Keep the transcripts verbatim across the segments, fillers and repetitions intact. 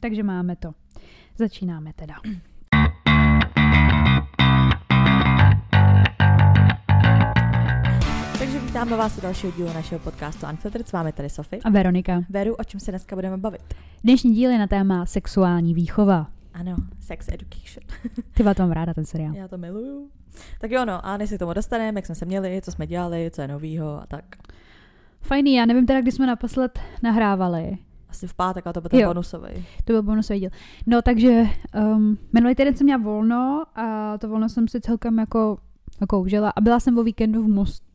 takže máme to. Začínáme teda. Takže vítáme vás u dalšího dílu našeho podcastu Unfiltered. S vámi tady Sofie. A Veronika. Veru, o čem se dneska budeme bavit? Dnešní díl je na téma sexuální výchova. Ano, sex education. Ty to mám ráda, ten seriál. Já to miluju. Tak jo, no, a než se k tomu dostaneme, jak jsme se měli, co jsme dělali, co je novýho a tak. Fajný, já nevím teda, kdy jsme naposled nahrávali. Asi v pátek, a to byl ten Jo. bonusový. To byl bonusový díl. No takže um, minulý týden jsem měla volno a to volno jsem si celkem jako, jako užila a byla jsem o víkendu v Mostě.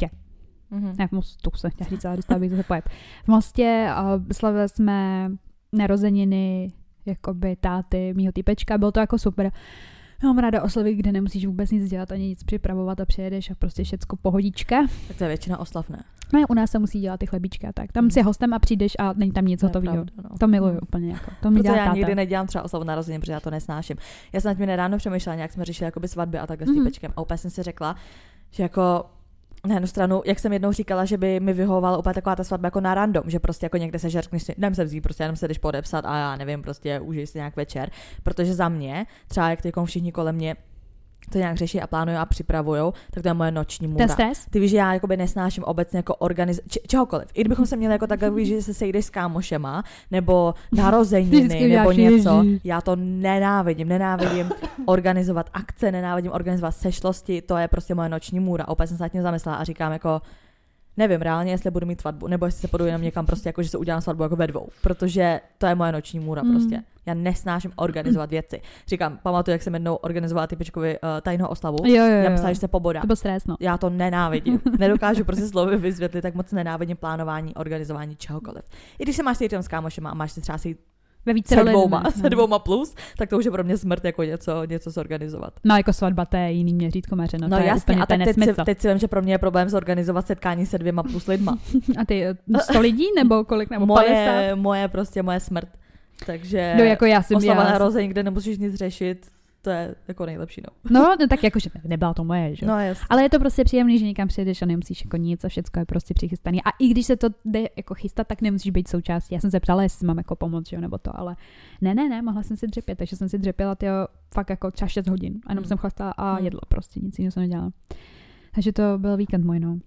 Mhm. Ne, v Mostu se chtěla říct, ale dostala bych zase pojet. V Mostě a slavili jsme narozeniny jakoby táty mýho týpečka, bylo to jako super. Já mám ráda oslavy, kde nemusíš vůbec nic dělat, ani nic připravovat a přijedeš a prostě všecko pohodička. Tak to je většina oslav, ne? No u nás se musí dělat ty chlebíčka, tak tam si hostem a přijdeš a není tam nic To je hotového. pravda, no. To miluju úplně jako. To mi Protože dělá já táta. nikdy nedělám třeba oslavu narozenin, protože já to nesnáším. Já jsem nad tím nedávno přemýšlela, nějak jsme řešili jakoby svatby a takhle s Mhm. týpečkem a úplně jsem si řekla, že jako na jednu stranu, jak jsem jednou říkala, že by mi vyhovovala úplně taková ta svatba jako na random, že prostě jako někde se žerkneš si, jdem se vzít, prostě jenom se jdeš podepsat a já nevím, prostě užij si nějak večer, protože za mě, třeba jak teďkom všichni kolem mě to nějak řeší a plánují a připravujou, tak to je moje noční můra. Ten stres? Ty víš, že já jakoby nesnáším obecně jako organiz... Č- čehokoliv. I kdybychom se měli jako takhle, víš, že se sejdeš s kámošema, nebo narozeniny, Vždycky nebo děláš něco. ježí. Já to nenávidím. Nenávidím organizovat akce, nenávidím organizovat sešlosti, to je prostě moje noční můra. A opět jsem se nad tím zamyslela a říkám jako, nevím reálně, jestli budu mít svatbu, nebo jestli se půjdu jenom někam prostě jako, že se udělám svatbu jako ve dvou, protože to je moje noční můra Mm. prostě. Já nesnáším organizovat věci. Říkám, pamatuju, jak jsem jednou organizovala typičkovi uh, tajnou oslavu. Jo, jo, jo. Já myslela, že se pobodá. To byl stres, no. Já to nenávidím. Nedokážu prostě slovy vysvětlit, tak moc nenávidím plánování, organizování čehokoliv. I když se máš sejít s kámošema a máš si třeba sejít Ve více se lidmi, dvouma, no. se dvouma plus, tak to už je pro mě smrt jako něco, něco zorganizovat. No jako svatba, to je jiný měřítko maře, no, No to je jasně, úplně a ten tak teď nesmysl. si, teď si vím, že pro mě je problém zorganizovat setkání se dvěma plus lidma. A ty eh, sto lidí nebo kolik? Nebo padesát? Moje, moje prostě moje smrt. Takže No jako já jsem oslava já. narození, kde nemusíš nic řešit, to je jako nejlepší, no. No, no tak jakože nebyla to moje, že? No jasně. Ale je to prostě příjemný, že někam přijedeš a nemusíš jako nic a všecko je prostě přichystaný. A i když se to jde jako chystat, tak nemusíš být součástí. Já jsem se ptala, jestli mám jako pomoc, že jo, nebo to, ale ne, ne, ne, mohla jsem si dřepět, takže jsem si dřepěla tyjo, fakt jako třeba šest hodin. A jenom Hmm. jsem chlastala a Hmm. jedla prostě, nic jiného jsem nedělala. Takže to byl víkend můj, no.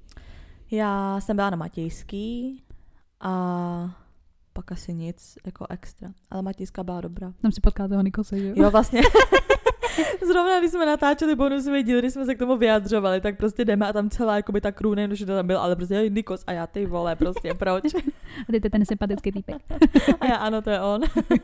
Já jsem byla na Matějský a pak asi nic jako extra. Ale Matějská byla dobrá. Tam si potkala toho Nikose, že jo? Jo, vlastně. Zrovna, když jsme natáčeli bonusový díl, když jsme se k tomu vyjadřovali, tak prostě jdeme a tam celá jakoby ta crew, nejen, že to tam byl, ale prostě hej, Nikos a já ty vole, prostě proč? A ty to je ten sympatický týpek. A já ano, to je on.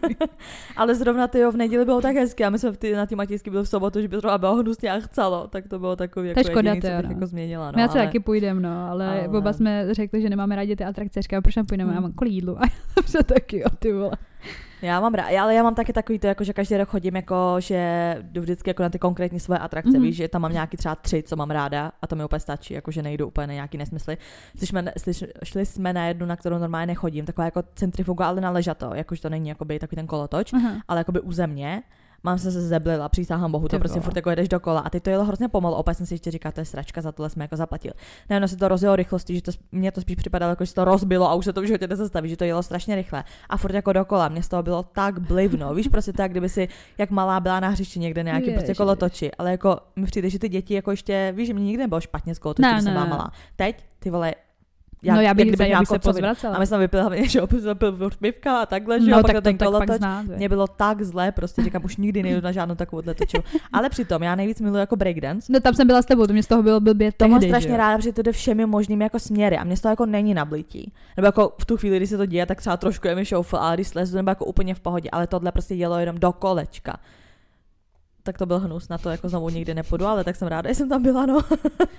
Ale zrovna ty jo, v neděli bylo tak hezky a my jsme v ty, na ty Matějsky byli v sobotu, že by zrovna bylo hnusně a chcelo, tak to bylo takový To je jako škoda, jediný, co to jo, bych no. jako změnila. No, My asi ale... taky půjdem, no, ale, ale- ale oba jsme řekli, že nemáme rádi ty atrakce. Říkám, proč tam půjdeme? Hmm. Já mám kvůli jídlu. A já jsem taky, jo, ty vole. Já mám rád, ale já mám taky takový to, jako, že každý rok chodím, jako, že jdu vždycky jako na ty konkrétní svoje atrakce, Mhm. mm-hmm. víš, že tam mám nějaký třeba tři, co mám ráda a to mi úplně stačí, jako, že nejdu úplně na nějaký nesmysly. Slyšme, slyš, šli jsme na jednu, na kterou normálně nechodím, taková jako centrifuga, ale na ležato, jakože to není jakoby, takový ten kolotoč, Aha. ale jakoby u země. Mám se zeblila, přísahám bohu, to Ty prostě vole. furt jako jedeš dokola a teď to jelo hrozně pomalu, opět jsem si ještě říkala, to je sračka, za tohle jsme jako zaplatil. Ne, ono se to rozjelo rychlostí, že to, mně to spíš připadalo, jako že to rozbilo a už se to v životě nezastaví, že to jelo strašně rychle a furt jako dokola, mě z toho bylo tak blivno, víš, prostě tak, kdyby si jak malá byla na hřišti někde nějaký prostě Ježiš. kolotoči, ale jako mi přijde, že ty děti jako ještě, víš, že mě nikdy nebylo špatně s kolotoči, Ne, když jsem ne. byla malá. Teď ty vole, No já bych, jak kdybych já měla bych se kocovinu. pozvracela. A my jsme vypili hlavně, že opět pil pivka a takhle, že jo, No pak tak na to ten tak pak kolotoč. znát. Mně bylo tak zlé, prostě říkám, už nikdy nejdu na žádnou takovou točinu. Ale přitom já nejvíc miluji jako breakdance. No tam jsem byla s tebou, to mě z toho bylo blbě To mám tehdy, že strašně jo. ráda, protože to jde všemi možnými jako směry a mě z toho jako není nablití. Nebo jako v tu chvíli, kdy se to děje, tak třeba trošku je mi šoufl, ale když slezu, nebo jako úplně v pohodě, ale tohle prostě jelo jenom do kolečka. Tak to byl hnus, na to jako znovu nikdy nepůjdu, ale tak jsem ráda, že jsem tam byla, no.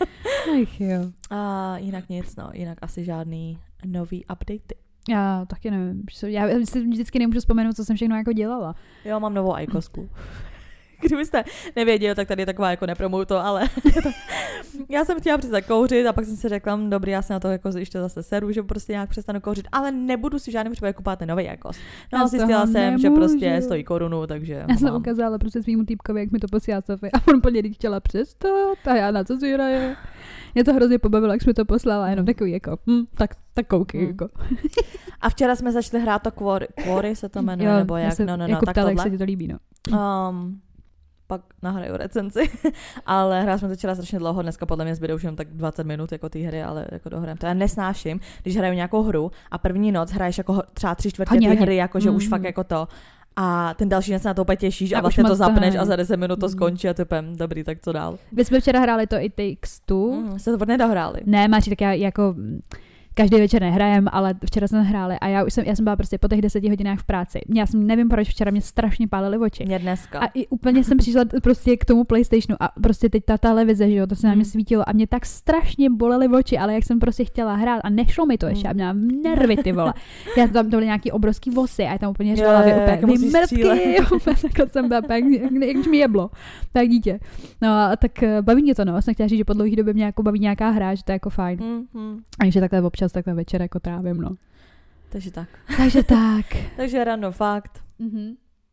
Ach jo. A jinak nic, no, jinak asi žádný nový updaty. Já taky nevím. Já si vždycky nemůžu vzpomenout, co jsem všechno jako dělala. Jo, mám novou ajkosku. Kdybyste nevěděli, tak tady je taková jako nepromuju to, ale já jsem chtěla přestat kouřit a pak jsem si řekla, dobrý, já se na to jako ještě zase seru, že prostě nějak přestanu kouřit, ale nebudu si v žádném případě kupovat ten nový jako. No a zjistila jsem, nemůžu. Že prostě stojí korunu, takže já jsem ukázala prostě svýmu týpkovi, jak mi to posílá Sofie a on plně chtěla přestat a já na co si hraje. Mě to hrozně pobavilo, jak jsi mi to poslala, jenom takový jako, hm, tak, tak koukej, hmm. jako. A včera jsme začali hrát to Quarry, Quarry se to jmenuje, jo, nebo jak, se, no, no, no, jako tak ptala, tohle. Jak se ti to líbí, no. Um, pak nahraju recenzi, ale hráli jsme to včera strašně dlouho, dneska podle mě zbydou už jen tak dvacet minut jako ty hry, ale jako dohrám. To já nesnáším, když hraju nějakou hru a první noc hraješ jako třeba tři čtvrtě ty hry, jako že mm. už fakt jako to. A ten další den se na to úplně těšíš a, a vlastně to zapneš a za deset minut to skončí a typem, dobrý, tak co dál. My jsme včera hráli to i Takes Two. Mm, jste to nedohráli. Ne, Máči, tak já jako každý večer nehrajem, ale včera jsme hráli a já už jsem, já jsem byla prostě po těch deseti hodinách v práci. Já jsem nevím proč, včera mě strašně pálily oči. Mě dneska. A i úplně jsem přišla prostě k tomu PlayStationu a prostě teď ta televize, že jo, to se na mě svítilo a mě tak strašně bolely oči, ale jak jsem prostě chtěla hrát a nešlo mi to ještě a měla nervy, ty vole. Já tam to byly nějaký obrovský vosy a já tam úplně řvala, úplně vymrtky, takhle jsem byla, jak, jak mi jeblo, tak dítě. No a tak baví mě to, no, jsem chtěla říct, že po dlouhý době mě jako baví nějaká hra, že to je jako fajn. Mm-hmm. A že takhle občas takhle večer jako trávím, no. Takže tak. Takže tak. Takže random fakt. Mm-hmm.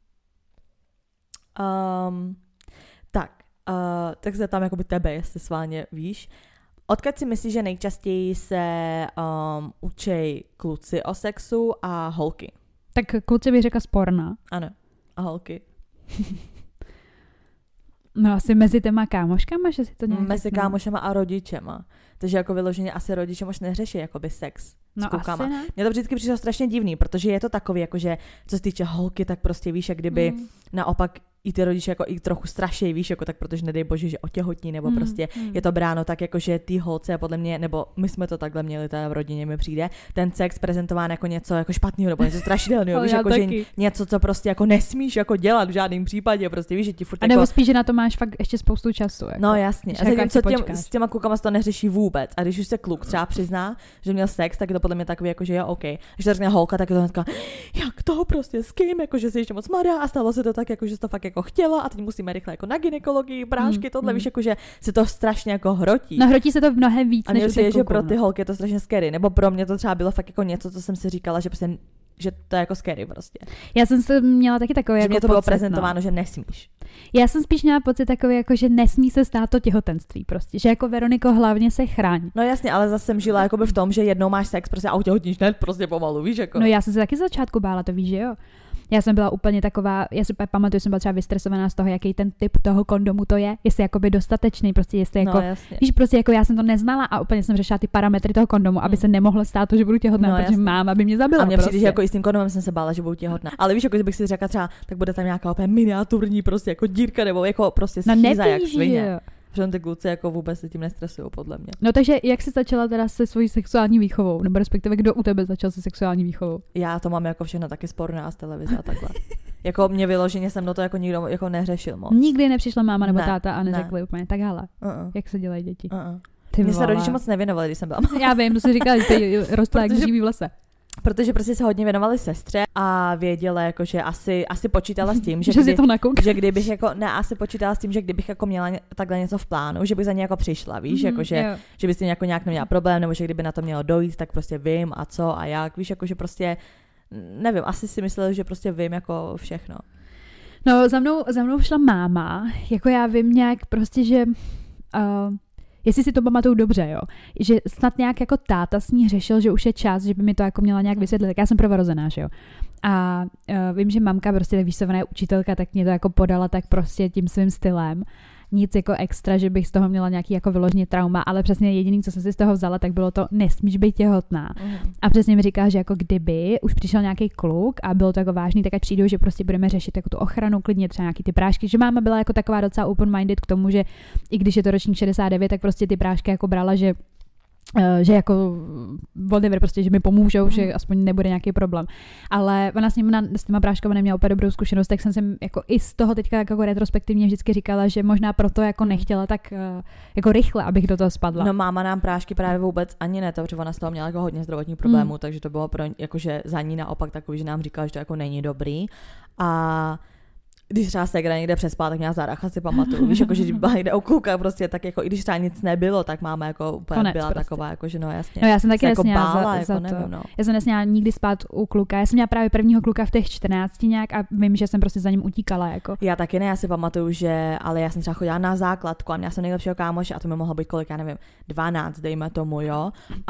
Um, tak, uh, tak se tam jakoby tebe, jestli sválně víš. Odkud si myslíš, že nejčastěji se um, učej kluci o sexu a holky? Tak kluci bych řekla sporna. Ano. A holky? No asi mezi těma kámoškama, že si to nějak... Mezi kámošema a rodičema. Takže jako vyloženě asi rodiče mož neřeší jakoby sex no s klukama. Ne. Mně to vždycky přišlo strašně divný, protože je to takový, jakože co se týče holky, tak prostě víš, jak kdyby mm. naopak i ty rodiče jako i trochu strašej, víš, jako tak, protože nedej bože, že otěhotní, nebo mm. prostě mm. je to bráno tak, jakože ty holce, podle mě, nebo my jsme to takhle měli, teda v rodině mi přijde, ten sex prezentován jako něco jako špatného, nebo něco strašidelného, víš, jako že něco, co prostě jako nesmíš jako dělat v žádném případě, prostě víš, že ti furt a nebo jako... spíš, že na to máš fakt ještě spoustu času. Jako. No jasně, a zatím, co těm, s těma klukama to neřeší vůbec. A když už se kluk třeba přizná, že měl sex, tak je to podle mě takový, jako že jo, OK. Když to řekne holka, tak je to hnedka, jak toho prostě s kým, jako že si ještě moc mladá a stalo se to tak, jako že to fakt jako chtěla a teď musíme rychle jako na gynekologii, prášky, mm, tohle, mm. víš, jako že se to strašně jako hrotí. No hrotí se to mnohem víc, a než u těch kluků, že pro ty holky je to strašně scary, nebo pro mě to třeba bylo fakt jako něco, co jsem si říkala, že prostě že to je jako scary prostě. Já jsem si měla taky takový že jako mě to bylo pocit, prezentováno, no. že nesmíš. Já jsem spíš měla pocit takový, jako, že nesmí se stát to těhotenství prostě, že jako Veroniko hlavně se chráň. No jasně, ale zase jsem žila jakoby v tom, že jednou máš sex prostě a utěhotníš hned prostě pomalu, víš jako. No já jsem se taky z začátku bála, to víš, že jo. Já jsem byla úplně taková, já si pamatuju, jsem byla třeba vystresovaná z toho, jaký ten typ toho kondomu to je, jestli jakoby dostatečný, prostě jestli jako, no, víš, prostě jako já jsem to neznala a úplně jsem řešila ty parametry toho kondomu, aby hmm. se nemohlo stát to, že budu těhotná, no, protože jasně. máma by mě zabila. A mě prostě. přijde, že jako i s tím kondomem jsem se bála, že budu těhotná. Ale víš, jako kdybych si řekla třeba, tak bude tam nějaká úplně miniaturní prostě jako dírka nebo jako prostě schýza, no, jak svině. Protože ty kluci jako vůbec se tím nestresují, podle mě. No takže jak jsi začala teda se svojí sexuální výchovou? Nebo respektive kdo u tebe začal se sexuální výchovou? Já to mám jako všechno taky sporná z televize a takhle. Jako mě vyloženě jsem do toho jako nikdo jako neřešil moc. Nikdy nepřišla máma nebo ne, táta a neřekli ne. úplně, tak hele, uh-uh. jak se dělají děti. Uh-uh. Mně se rodiče moc nevěnovali, když jsem byla malá. Já vím, to si říkala, že jsi rostla jak živý v lese. Protože prostě se hodně věnovali sestře a věděla, jako, že asi, asi počítala s tím, že, že, kdy, si to nakouk. že kdybych jako, ne, asi počítala s tím, že kdybych jako měla ně, takhle něco v plánu, že bych za ní jako přišla, víš, mm, jako, že, že by s tím jako nějak neměla problém, nebo že kdyby na to mělo dojít, tak prostě vím a co a jak, víš, jako, že prostě, nevím, asi si mysleli, že prostě vím jako všechno. No za mnou, za mnou šla máma, jako já vím nějak prostě, že... Uh, Jestli si to pamatuju dobře, jo, že snad nějak jako táta s ní řešil, že už je čas, že by mi to jako měla nějak vysvětlit, tak já jsem prvorozená, že jo. A uh, vím, že mamka prostě výslovná učitelka, tak mě to jako podala tak prostě tím svým stylem. Nic jako extra, že bych z toho měla nějaký jako vyloženě trauma, ale přesně jediný, co jsem si z toho vzala, tak bylo to, nesmíš být těhotná. Uh-huh. A přesně mi říká, že jako kdyby už přišel nějaký kluk a bylo to jako vážný, tak ať přijdou, že prostě budeme řešit jako tu ochranu, klidně třeba nějaký ty prášky, že máma byla jako taková docela open-minded k tomu, že i když je to ročník šedesát devět, tak prostě ty prášky jako brala, že že jako whatever, prostě, že mi pomůžou, mm. že aspoň nebude nějaký problém. Ale ona s, nima, s těma práškama neměla úplně dobrou zkušenost, tak jsem si jako i z toho teďka jako retrospektivně vždycky říkala, že možná proto jako nechtěla tak jako rychle, abych do toho spadla. No máma nám prášky právě vůbec ani ne, protože ona z toho měla jako hodně zdravotních problémů, mm. takže to bylo pro jakože za ní naopak takový, že nám říkala, že to jako není dobrý. A když třeba Segra někde přespala, tak měla záracha, si pamatuju. Víš, jako, že když byla někde u kluka, prostě tak jako, i když třeba nic nebylo, tak máma jako úplně Konec byla prostě. taková, jako, že no jasně. No já jsem taky jako nesměla bála, za, jako, za to. nevím, no. Já jsem nesměla nikdy spát u kluka. Já jsem měla právě prvního kluka v těch čtrnácti nějak a vím, že jsem prostě za ním utíkala. Jako. Já taky ne, já si pamatuju, že, ale já jsem třeba chodila na základku a měla jsem nejlepšího kámoše a to mi mohlo být kolik, já nevím, dvanáct, dejme tomu, jo.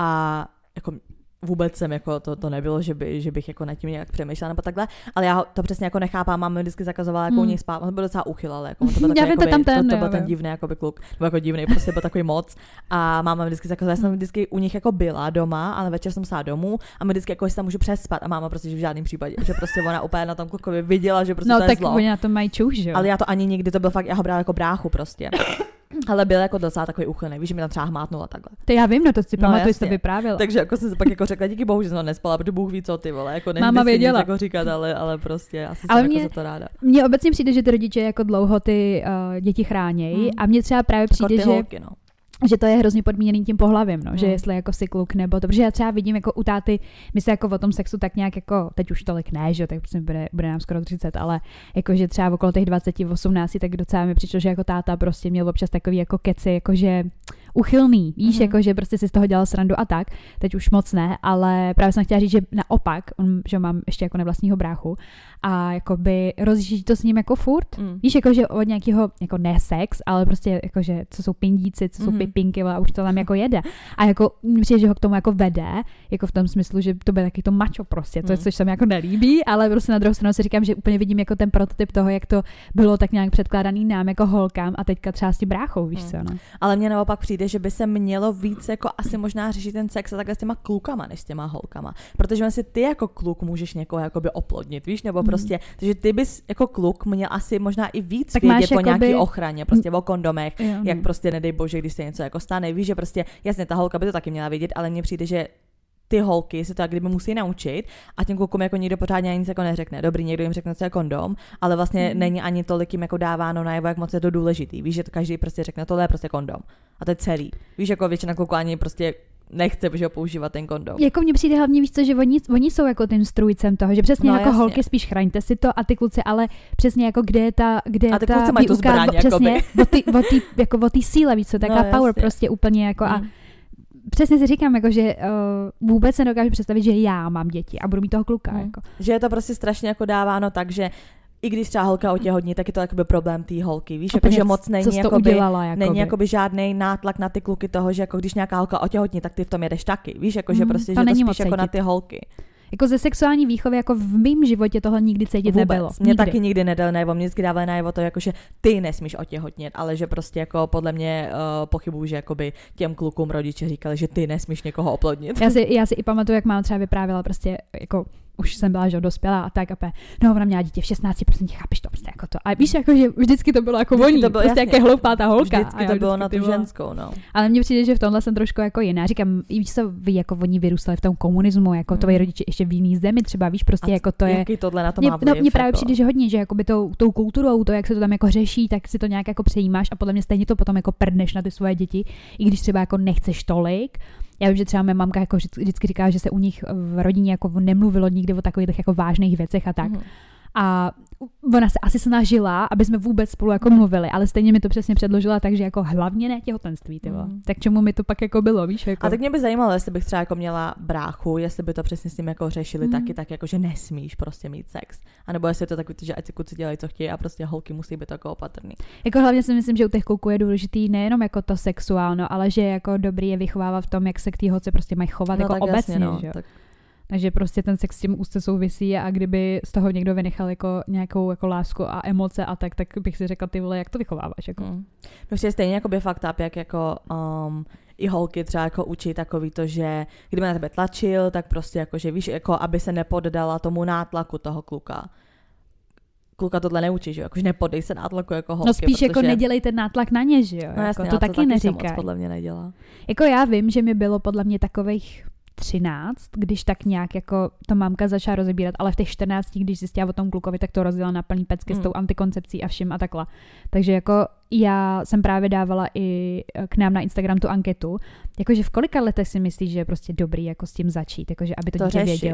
A jako vůbec jsem jako to, to nebylo, že, by, že bych jako nad tím nějak přemýšlela nebo takhle, ale já to přesně jako nechápám, máma mi vždycky zakazovala jako hmm. u něj spát, on byl docela uchyl, jako to byl takový, já vím, jakoby, ten, to, to jo, byl ten jo. divný jakoby kluk, nebo jako divný, prostě byl takový moc a máma mi vždycky zakazovala, já jsem vždycky u nich jako byla doma, ale večer jsem šla domů a mi vždycky jako si tam můžu přespat a máma prostě že v žádném případě, že prostě ona úplně na tom klukovi viděla, že prostě no, to je tak zlo. oni na to mají čuš, jo. Ale já to ani nikdy, to byl fakt, já ho brala jako bráchu prostě. Ale byl jako docela takový uchylný, víš, že mi tam třeba hmátnula takhle. To já vím, no to si No, pamatuju, jasně. to vyprávěla. Takže jako jsem si pak jako řekla, díky bohu, že jsem to nespala, protože Bůh ví, co ty vole, jako Máma nechci věděla. nic jako říkat, ale, ale prostě asi Ale jsem mě- jako za to ráda. Mně obecně přijde, že ty rodiče jako dlouho ty uh, děti chránějí Hmm. a mně třeba právě Jako přijde, ty že, holky, no. že to je hrozně podmíněný tím pohlavím, no, že Hmm. jestli jako si kluk nebo to, protože já třeba vidím jako u táty, my se jako o tom sexu tak nějak jako, teď už tolik ne, že tak prostě bude, bude nám skoro třicet, ale jako, že třeba okolo těch dvacet, osmnáct, tak docela mi přišlo, že jako táta prostě měl občas takový jako keci, jakože uchylný, víš, Mhm. jako, že prostě si z toho dělal srandu a tak, teď už moc ne, ale právě jsem chtěla říct, že naopak, on, že mám ještě jako nevlastního bráchu a jakoby rozjíždí to s ním jako furt, Mm. víš, jako, že od nějakého, jako ne sex, ale prostě jako, že co jsou pindíci, co jsou Mhm. pipinky a už to tam jako jede. A jako myslím, že ho k tomu jako vede, jako v tom smyslu, že to bude taky to mačo prostě, to, Mhm. což se mi jako nelíbí, ale prostě na druhou stranu si říkám, že úplně vidím jako ten prototyp toho, jak to bylo tak nějak předkládaný nám jako holkám a teďka třeba s tím bráchou, víš Mhm. co, no. Ale mně naopak přijde, že by se mělo víc jako asi možná řešit ten sex a takhle s těma klukama, než s těma holkama. Protože si ty jako kluk můžeš někoho jakoby oplodnit, víš, nebo Mhm. prostě, takže ty bys jako kluk měl asi možná i víc Tak vědět máš o jakoby- nějaký ochraně, prostě o kondomech, Jo, jak no. prostě nedej bože, když se něco jako stane, víš, že prostě, jasně, ta holka by to taky měla vědět, ale mně přijde, že ty holky se to jak kdyby musí naučit a těm klukům jako nikdo pořádně ani nic jako neřekne. Dobrý, někdo jim řekne, co je kondom, ale vlastně Hmm. není ani tolik jim jako dáváno najevo, jak moc je to důležitý. Víš, že to každý prostě řekne, tohle je prostě kondom. A to je celý. Víš, jako většina kluků ani prostě nechce, že ho používat ten kondom. Jako mně přijde hlavně, víš co, že oni, oni jsou jako tím strůjcem toho, že přesně No, jako jasně. holky spíš chraňte si to a ty kluci, ale přesně jako kde je ta, kde je A ty ta kluci mají tu výuka, zbraň, přesně, jakoby. o ty, o ty, jako o ty síle, víš co, taková No, power jasně. prostě úplně jako a Mm. přesně si říkám, jako, že uh, vůbec se dokážu představit, že já mám děti a budu mít toho kluka. Mm. Jako. Že je to prostě strašně jako dáváno tak, že i když třeba holka otěhotní, tak je to jakoby problém té holky, víš, jako, Úplně, že moc co není jsi to jakoby, udělala, jakoby. není jakoby žádný nátlak na ty kluky toho, že jako když nějaká holka otěhotní, tak ty v tom jedeš taky, víš, jako, že Mm, prostě, to že to není spíš moc jako na cítit. ty holky. Jako ze sexuální výchovy, jako v mém životě tohle nikdy cítit Vůbec. nebylo. Mě Nikdy. taky nikdy nedal najevo, mě vždycky dávali najevo to, jako, že ty nesmíš otěhotnět, ale že prostě jako podle mě uh, pochybuju, že jakoby těm klukům rodiče říkali, že ty nesmíš někoho oplodnit. Já si, já si i pamatuju, jak máma třeba vyprávěla prostě jako už jsem byla, že dospělá a tak a pe, no ona měla dítě v šestnácti, prostě chápeš to prostě jako to. A víš, jako, že vždycky to bylo jako Vždycky voní, to bylo, prostě jasně. jak je hloupá ta holka. Vždycky A já to bylo vždycky na ty tu vole. ženskou, no. Ale mně přijde, že v tomhle jsem trošku jako jiná. Říkám, víš co, vy jako oni vyrůstali v tom komunismu, jako Hmm. tvoji rodiče ještě v jiný zemi třeba, víš, prostě A jako to je. Jaký tohle na to Mně, má no, vliv, mně právě jako. přijde, že hodně, že jakoby tou, tou kulturou, to, jak se to tam jako řeší, tak si to nějak jako přejímáš a podle mě stejně to potom jako prdneš na ty svoje děti, i když třeba jako nechceš tolik. Já vím, že třeba mé mamka jako vždycky, vždycky říká, že se u nich v rodině jako nemluvilo nikdy o takových jako vážných věcech a tak. Mhm. A ona se asi snažila, aby jsme vůbec spolu jako mluvili, ale stejně mi to přesně předložila, takže jako hlavně ne těhotenství, ty vole. Mm. Tak čemu mi to pak jako bylo, víš? Jako. A tak mě by zajímalo, jestli bych třeba jako měla bráchu, jestli by to přesně s tím jako řešili Mm. taky, tak jako, že nesmíš prostě mít sex. A nebo jestli je to takový, že ať si kluci dělají, co chtějí a prostě holky musí být jako opatrný. Jako hlavně si myslím, že u těch kluků je důležitý nejenom jako to sexuálno, ale že je jako dobrý je vychovávat v tom, jak se k té holce prostě mají chovat jako tak obecně, jasně, no, že jo. tak Takže prostě ten sex s tím úzce souvisí a kdyby z toho někdo vynechal jako nějakou jako lásku a emoce a tak, tak bych si řekla, ty vole, jak to vychováváš, jako. Mm. No přijde stejně jako by fakt up, jak jako um, i holky třeba jako učí takový to, že kdyby na tebe tlačil, tak prostě jako, že víš, jako aby se nepoddala tomu nátlaku toho kluka. Kluka tohle neučí, že jo, jakože nepodej se nátlaku jako holky. No spíš protože... jako nedělej ten nátlak na ně, že jo, No jako, jasně, to ale taky, to taky se neříkaj. moc podle mě nedělá. Jako já vím, že mi bylo podle mě takových třináct, když tak nějak jako to mámka začala rozebírat, ale v těch čtrnácti, když zjistila o tom klukovi, tak to rozdělala na plný pecky mm. s tou antikoncepcí a vším a takhle. Takže jako já jsem právě dávala i k nám na Instagram tu anketu, jakože v kolika letech si myslíš, že je prostě dobrý jako s tím začít, jakože aby to, To dítě řešit. vědělo.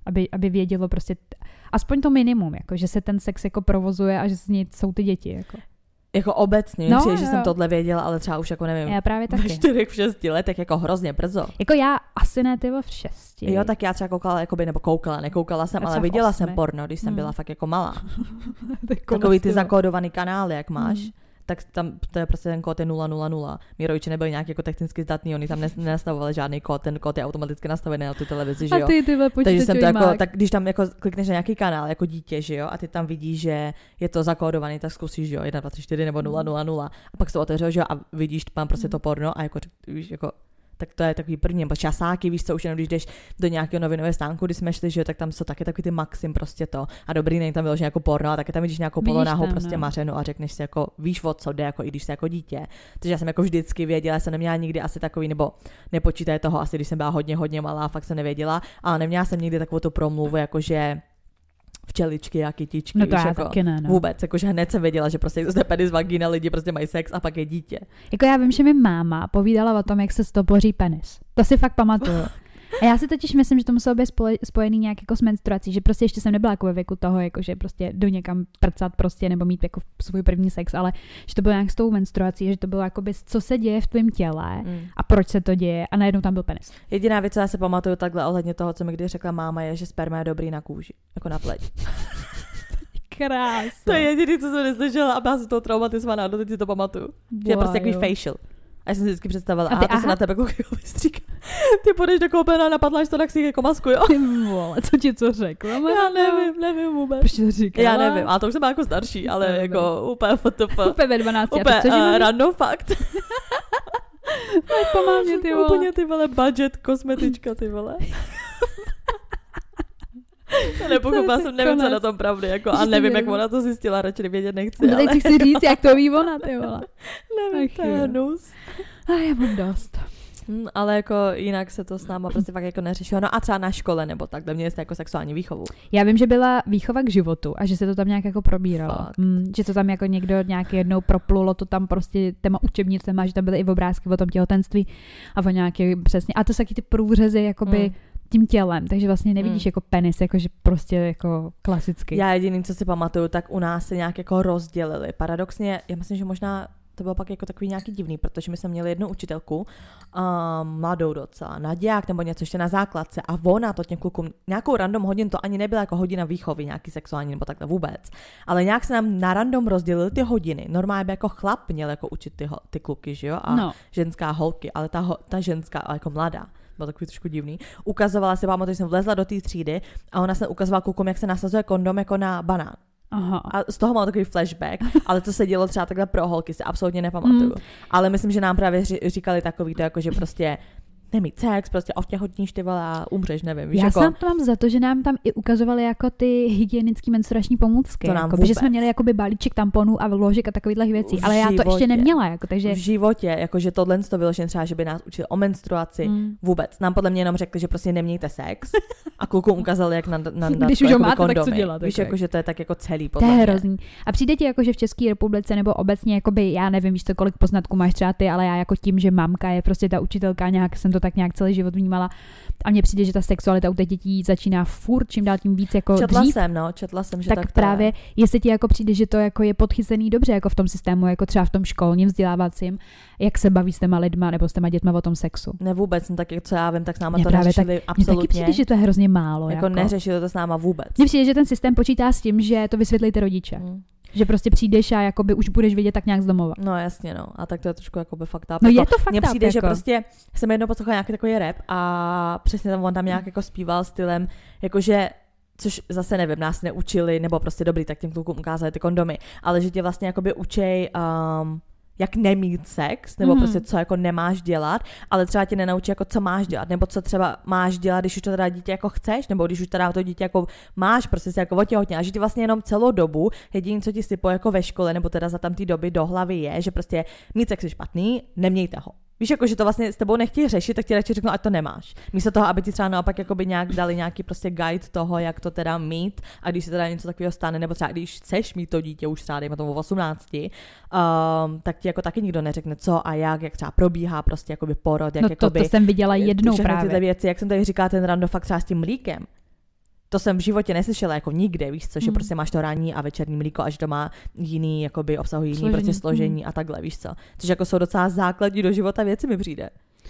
aby, aby vědělo prostě t- aspoň to minimum, jako, že se ten sex jako provozuje a že z něj jsou ty děti. Jako. Jako obecně, no, přijde, že jsem tohle věděla, ale třeba už jako nevím, já právě taky. ve čtyřech, v šesti letech, jako hrozně brzo. Jako já asi ne, ty v šesti. Jo, tak já třeba koukala, jakoby, nebo koukala, nekoukala jsem, ale viděla jsem porno, když jsem hmm. byla fakt jako malá. Takový ty zakódovaný kanály, jak máš. Hmm. Tak tam to je prostě ten kód je nula nula nula. Mí rodiče nebyli nějak jako technicky zdatný, oni tam nenastavovali žádný kód, ten kód je automaticky nastavený na tu televizi, že jo. A ty, ty Takže jsem to jako, tak když tam jako klikneš na nějaký kanál jako dítě, že jo, a ty tam vidíš, že je to zakódovaný, tak zkusíš, že jo, jedna, dva, tři, čtyři nebo nula nula nula. A pak se to otevřel, že jo, a vidíš tam prostě to porno a jako víš, jako tak to je takový první, nebo časáky, víš co, už jenom když jdeš do nějakého novinového stánku, když jsme šli, že tak tam jsou taky takový ty maxim prostě to a dobrý, není tam vyloženě jako porno a taky tam vidíš nějakou polonáhou prostě no. mařenu a řekneš si jako, víš o co jde, jako i když jsi jako dítě. Takže já jsem jako vždycky věděla, jsem neměla nikdy asi takový, nebo nepočítaj toho, asi když jsem byla hodně, hodně malá, fakt jsem nevěděla, ale neměla jsem nikdy takovou tu promluvu, jakože včeličky a kytičky, no to víš, já jako taky ne, no. Vůbec, jakože hned jsem věděla, že prostě zde penis, vagína, lidi prostě mají sex a pak je dítě. Jako já vím, že mi máma povídala o tom, jak se stopoří penis. To si fakt pamatuju. A já si totiž myslím, že to muselo být spojený nějak jako s menstruací, že prostě ještě jsem nebyla jako ve věku toho, jako že prostě jdu někam prcat prostě nebo mít jako svůj první sex, ale že to bylo nějak s tou menstruací, že to bylo jakoby co se děje v tvém těle mm. a proč se to děje a najednou tam byl penis. Jediná věc, co já se pamatuju takhle ohledně toho, co mi kdy řekla máma, je, že sperma je dobrý na kůži, jako na pleť. Krásně. To je jediný, co jsem neslyšela a byla jsem toho traumatizovaná, doteď si to pamatuju. Že je prostě takový facial. A já jsem si vždycky představila, a, ty, a to se na tebe koukej vystříká. Ty půjdeš do koupelny a napadláš to na ksích jako masku, jo? Ty vole, co ti co řekla? Já nevím, nevím vůbec. Proč to říkala? Já nevím, a to už jsem byla jako starší, ale nevím. jako úplně what the fuck. Úplně ve dvanácti. Úplně uh, random fakt. Pomámě, ty vole. Úplně ty vole budget kosmetička, ty vole. Já nepochopila jsem, nevím, co na tom pravdy, jako, a nevím, jak ona to zjistila, radši vědět nechci. No, teď si chci říct, jak to ví ona, ty vole. Nevím, to je hnus. A já mám dost. Hmm, ale jako jinak se to s náma prostě fakt jako neřešilo. No a třeba na škole nebo tak, měli jste jako sexuální výchovu. Já vím, že byla výchova k životu a že se to tam nějak jako probíralo. Mm, že to tam jako někdo nějak jednou proplulo, to tam prostě téma učebnicema, že tam byly i obrázky o tom těhotenství a o nějaké přesně. A to jsou taky ty průřezy jakoby mm. tím tělem, takže vlastně nevidíš mm. jako penis, jakože prostě jako klasicky. Já jediný, co si pamatuju, tak u nás se nějak jako rozdělili. Paradoxně, já myslím, že možná to bylo pak jako takový nějaký divný, protože my jsme měli jednu učitelku, um, mladou docela, naděják nebo něco ještě na základce a ona to těm klukům, nějakou random hodin, to ani nebyla jako hodina výchovy, nějaký sexuální nebo takhle vůbec, ale nějak se nám na random rozdělily ty hodiny. Normálně by jako chlap měl jako učit ty, ty kluky, že jo, a no. ženská holky, ale ta, ta ženská jako mladá. Byl takový trošku divný. Ukazovala si, pamatuju, že jsem vlezla do té třídy a ona se ukazovala klukům, jak se nasazuje kondom jako na banán. Aha. A z toho mám takový flashback, ale to se dělo třeba takhle pro holky, si absolutně nepamatuju. Mm. Ale myslím, že nám právě říkali takový to, jako že prostě nemít sex, prostě otěhotníš ty vole a umřeš, nevím. Víš, já jako... sám to mám za to, že nám tam i ukazovali jako ty hygienické menstruační pomůcky. To nám jako, že jsme měli jakoby balíček tamponů a vložek a takových věcí, v ale já životě. to ještě neměla. Jako, takže... V životě, jakože tohle to vyloženě třeba, že by nás učili o menstruaci, mm. vůbec. Nám podle mě jenom řekli, že prostě nemějte sex a klukům ukázali, jak nandat na, na, když už ho máte, kondomy. Tak co dělat. Víš, jako, že to je tak jako celý podle mě. To je hrozný. A přijde ti jako, že v České republice nebo obecně, jakoby, já nevím, víš co, kolik poznatků máš třeba ty, ale já jako tím, že mamka je prostě ta učitelka, nějak jsem to tak nějak celý život vnímala. A mně přijde, že ta sexualita u těch dětí začíná furt čím dál tím víc jako četla dřív. jsem, no, četla jsem, že tak, tak právě, jestli ti jako přijde, že to jako je podchycený dobře jako v tom systému, jako třeba v tom školním vzdělávacím, jak se baví s těma lidma nebo s těma dětma o tom sexu. Ne vůbec, no tak jak co já vím, tak s náma mě to neřešili tak, absolutně. Mně taky přijde, že to je hrozně málo. Jako, jako. neřešili to s náma vůbec. Mně přijde, že ten systém počítá s tím, že to vysvětlí ty rodiče. Hmm. Že prostě přijdeš a jakoby už budeš vidět tak nějak z domova. No jasně, no. A tak to je trošku jakoby fakt up. No jako, je to fakt mně přijde, jako. že prostě jsem jednou poslouchala nějaký takový rap a přesně tam on tam nějak jako zpíval stylem, jakože což zase nevím, nás neučili, nebo prostě dobrý, tak těm klukům ukázali ty kondomy, ale že tě vlastně jakoby učej um, jak nemít sex, nebo mm. prostě co jako nemáš dělat, ale třeba tě nenaučí jako co máš dělat, nebo co třeba máš dělat, když už to teda dítě jako chceš, nebo když už teda to dítě jako máš, prostě si jako otěhotně, a že ty vlastně jenom celou dobu, jediné, co ti sypou jako ve škole, nebo teda za tam ty doby do hlavy je, že prostě mít sex je špatný, nemějte ho. Víš, jako, že to vlastně s tebou nechtějí řešit, tak ti radši řeknu, ať to nemáš. Místo toho, aby ti třeba naopak jakoby nějak dali nějaký prostě guide toho, jak to teda mít, a když se teda něco takového stane, nebo třeba když chceš mít to dítě už třeba dejme tomu v osmnácti, um, tak ti jako taky nikdo neřekne co a jak, jak třeba probíhá prostě jakoby porod, jak no to, jakoby, to jsem viděla jednou právě. Tyhle věci, jak jsem tady říkala, ten rando fakt třeba s tím mlíkem. To jsem v životě neslyšela jako nikde, víš co, že hmm. prostě máš to ranní a večerní mlíko a že to má jiný, jakoby obsahuje jiný složení. prostě složení hmm. a takhle, víš co. Což jako jsou docela základní do života věci mi přijde.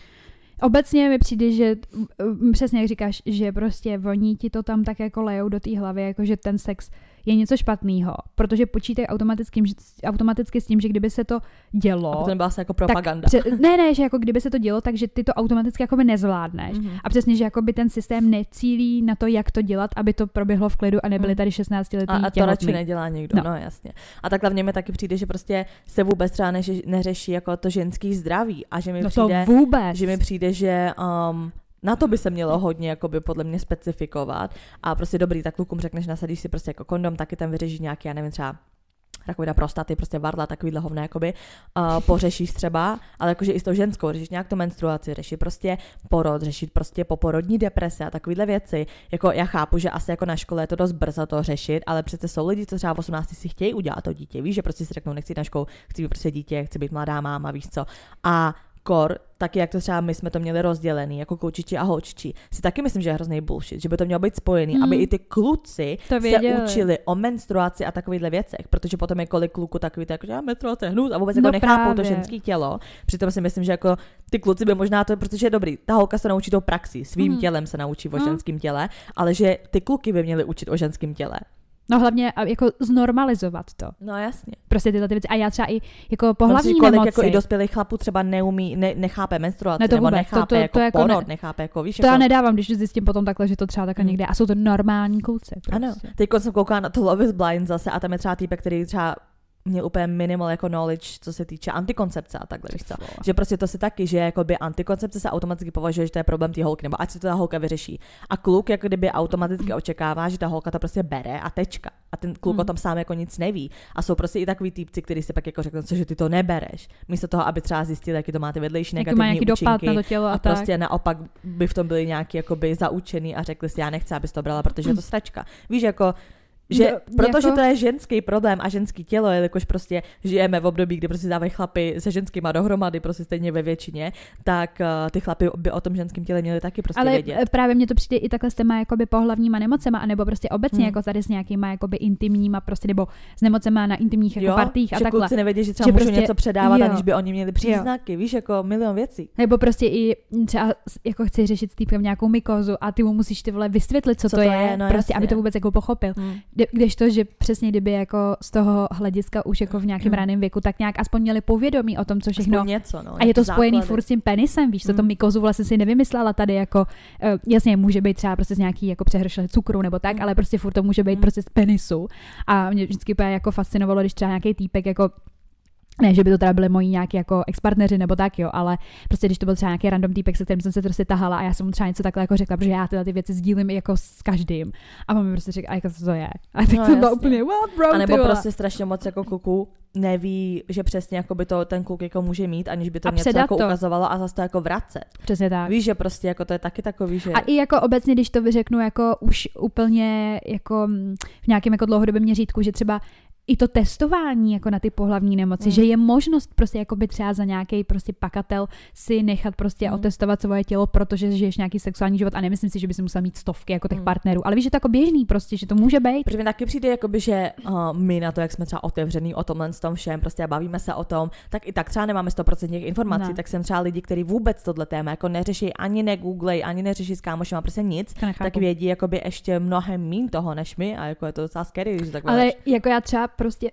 Obecně mi přijde, že přesně jak říkáš, že prostě oni ti to tam tak jako lejou do té hlavy, jako že ten sex je něco špatného, protože počítají automaticky, automaticky s tím, že kdyby se to dělo... A to nebyla se jako propaganda. Tak, ne, ne, že jako kdyby se to dělo, takže ty to automaticky jakoby nezvládneš. Mm-hmm. A přesně, že jakoby ten systém necílí na to, jak to dělat, aby to proběhlo v klidu a nebyly tady šestnáctiletý těhotný. A, a to těhotný. radši nedělá někdo, no. no jasně. A takhle v něm taky přijde, že prostě se vůbec třeba neři, neřeší jako to ženský zdraví a že mi no přijde, to vůbec. že mi přijde, že um, na to by se mělo hodně jakoby podle mě specifikovat a prostě dobrý, tak klukům řekneš, nasadíš si prostě jako kondom, taky tam vyřešíš nějaký, já nevím, třeba rakovina prostaty, prostě varla, takovýhle hovna, jakoby, uh, pořešíš třeba, ale jakože i s tou ženskou, řešíš nějak tu menstruaci, řešit prostě porod, řešit prostě poporodní deprese a takovýhle věci. Jako já chápu, že asi jako na škole je to dost brzo to řešit, ale přece jsou lidi, co třeba v osmnácti si chtějí udělat to dítě, víš, že prostě si řeknou, nechci jít na školu, chci být prostě dítě, chci být mladá máma, víš co. A kor, taky jak to třeba my jsme to měli rozdělený, jako klučiči a holčiči, si taky myslím, že je hrozný bullshit, že by to mělo být spojený, mm. aby i ty kluci to se učili o menstruaci a takovýchhle věcech, protože potom je kolik kluku takový, tak, že já menstruace hnus a vůbec jako no nechápou právě. to ženské tělo. Přitom si myslím, že jako ty kluci by možná to, protože je dobrý, ta holka se naučí tou praxi, svým mm. tělem se naučí o mm. ženském těle, ale že ty kluky by měly učit o ženském těle. No hlavně jako znormalizovat to. No jasně. Prostě tyhle ty věci. A já třeba i jako pohlavní kolik nemoci. jako i dospělých chlapů třeba neumí, ne, nechápe menstruaci, ne to nebo vůbec. nechápe to, to, jako to jako porod, ne, nechápe jako, víš. To jako... já nedávám, když zjistím potom takhle, že to třeba takhle hmm. někde. A jsou to normální kluci. Prostě. Ano. Teď jsem koukala na to Love is Blind zase a tam je třeba týpek, který třeba měl úplně minimal jako knowledge, co se týče antikoncepce a takhle, víš co. Že prostě to si taky, že jakoby antikoncepce se automaticky považuje, že to je problém té holky, nebo ať si to ta holka vyřeší. A kluk jako kdyby automaticky očekává, že ta holka to prostě bere a tečka. A ten kluk hmm. o tom sám jako nic neví. A jsou prostě i takový týpci, kteří si pak jako řeknou, že ty to nebereš. Místo toho, aby třeba zjistili, jaký to má ty vedlejší negativní má nějaký účinky. Dopad na to tělo a, a tak. prostě naopak by v tom byli nějaký jakoby zaučený a řekli si, já nechci, abys to brala, protože je to sračka. Víš, jako že no, protože jako... to je ženský problém a ženský tělo, jelikož prostě žijeme v období, kdy prostě dávají chlapy se ženskýma dohromady, prostě stejně ve většině, tak uh, ty chlapy by o tom ženském těle měli taky prostě ale vědět. Ale právě mně to přijde i takhle s těma jakoby pohlavníma nemocema, anebo prostě obecně hmm. jako tady s nějakýma jakoby intimníma prostě, nebo s nemocema na intimních jako jo, partích a že takhle. kluci nevědí, že třeba že můžou prostě, něco předávat, jo. aniž by oni měli příznaky, jo. víš, jako milion věcí. Nebo prostě i třeba jako chci řešit s týpkem nějakou mykozu a ty mu musíš ty vole vysvětlit, co, co to je, je no prostě, jasně. aby to vůbec jako pochopil. Hmm. Kdežto, že přesně kdyby jako z toho hlediska už jako v nějakém hmm. raném věku, tak nějak aspoň měli povědomí o tom, co všechno. Něco, no, a je to základy. spojený furt s tím penisem, víš, co hmm. to mykozu vlastně si nevymyslela tady jako, uh, jasně může být třeba prostě z nějaký jako přehršle cukru nebo tak, hmm. ale prostě furt to může být hmm. prostě z penisu. A mě vždycky jako fascinovalo, když třeba nějaký týpek jako ne, že by to teda byly moji nějaký jako ex-partneři nebo tak, jo, ale prostě když to byl třeba nějaký random týpek, se kterým jsem se prostě tahala a já jsem mu třeba něco takhle jako řekla, protože já tyhle ty věci sdílím jako s každým. A on mi prostě řekl, a jako co to je. A tak no, to bylo úplně, what bro, a nebo prostě strašně moc jako kluků neví, že přesně jako by to ten kluk jako může mít, aniž by to a něco jako to. ukazovalo a zase to jako vracet. Přesně tak. Víš, že prostě jako to je taky takový, že... A i jako obecně, když to vyřeknu jako už úplně jako v nějakém jako dlouhodobém měřítku, že třeba i to testování jako na ty pohlavní nemoci, mm. že je možnost prostě jako by třeba za nějaký prostě pakatel si nechat prostě mm. otestovat svoje tělo, protože žiješ nějaký sexuální život a nemyslím si, že by si musel mít stovky jako těch mm. partnerů, ale víš, že to jako běžný prostě, že to může být. Protože mi taky přijde jakoby, že uh, my na to, jak jsme třeba otevřený o tomhle s tom všem, prostě a bavíme se o tom, tak i tak třeba nemáme sto procent informací, ne. tak jsem třeba lidi, kteří vůbec tohle téma jako neřeší, ani negooglejí, ani neřeší s kámošem, prostě nic, tak vědí jakoby ještě mnohem míň toho než my a jako je to docela scary, když takhle. Ale než. Jako já třeba prostě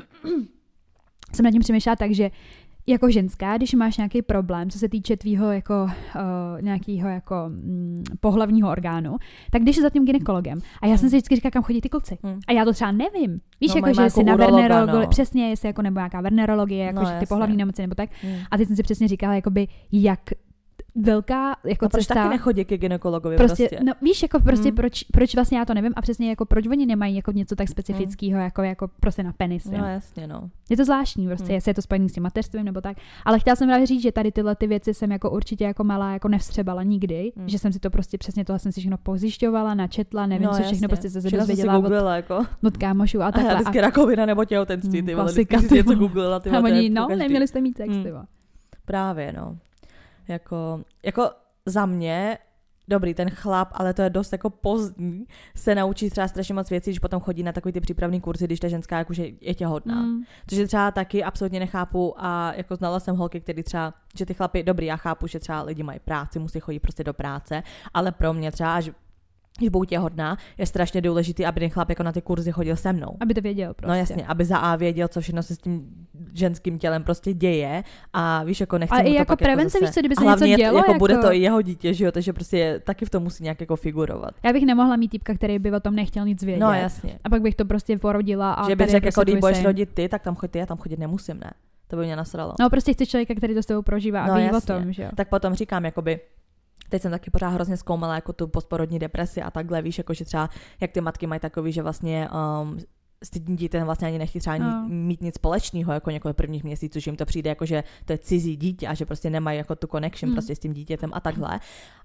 jsem nad tím přemýšlela tak, že jako ženská, když máš nějaký problém, co se týče tvýho jako uh, nějakého jako mm, pohlavního orgánu, tak když jsi za tím gynekologem. A já jsem si vždycky říkala, kam chodí ty kluci. Hmm. A já to třeba nevím. Víš, no, jako, že jsi na Wernerologu, no. přesně, jestli jako nebo nějaká Wernerologie, jako, no, že ty pohlavní nemoci nebo tak. Hmm. A teď jsem si přesně říkala, jakoby, jak velká jako no, proč cesta. Taky nechodí ke gynekologovi prostě, prostě. No víš, jako prostě hmm. proč, proč vlastně já to nevím a přesně jako proč oni nemají jako něco tak specifického hmm. jako, jako prostě na penis. No jasně, no. Je to zvláštní prostě, hmm. jestli je to spojený s tím mateřstvím nebo tak. Ale chtěla jsem právě říct, že tady tyhle ty věci jsem jako určitě jako malá jako nevstřebala nikdy, hmm. že jsem si to prostě přesně tohle jsem si všechno pozjišťovala, načetla, nevím no, co všechno prostě se dozvěděla od, jako. od kámošů a takhle. A já vždycky rakovina nebo těhotenství, ty vole, vždycky si něco googlila, ty vole. A oni, no, neměli jste mít sex, ty vole. Právě, no. Jako, jako za mě dobrý, ten chlap, ale to je dost jako pozdní, se naučí třeba strašně moc věcí, když potom chodí na takový ty přípravný kurzy, když ta ženská jakože je těhotná. Mm. Takže třeba taky absolutně nechápu a jako znala jsem holky, který třeba, že ty chlapy, dobrý, já chápu, že třeba lidi mají práci, musí chodit prostě do práce, ale pro mě třeba až když budu těhotná, je strašně důležitý, aby ten chlap jako na ty kurzy chodil se mnou. Aby to věděl prostě. No jasně, aby za A věděl, co všechno se s tím ženským tělem prostě děje a víš, jako nechci a mu to i jako pak prevence, jako víš co, kdyby se hlavně něco dělo, jako, jako bude to i jeho dítě, že jo, takže prostě taky v tom musí nějak jako figurovat. Já bych nemohla mít týpka, který by o tom nechtěl nic vědět. No jasně. A pak bych to prostě porodila a že bych řekl, prostě jako když budeš rodit ty, tak tam choď ty, já tam chodit nemusím, ne? To by mě nasralo. No prostě chci člověka, který to s tebou prožívá a no, ví jasně. o tom, že jo. Tak potom říkám, jakoby teď jsem taky pořád hrozně zkoumala jako tu postporodní depresi a takhle, víš, jako že třeba jak ty matky mají takový, že vlastně um, s tím dítětem vlastně ani nechtějí třeba no. mít nic společného jako někoho prvních měsíců, že jim to přijde jako, že to je cizí dítě a že prostě nemají jako tu connection hmm. prostě s tím dítětem a takhle.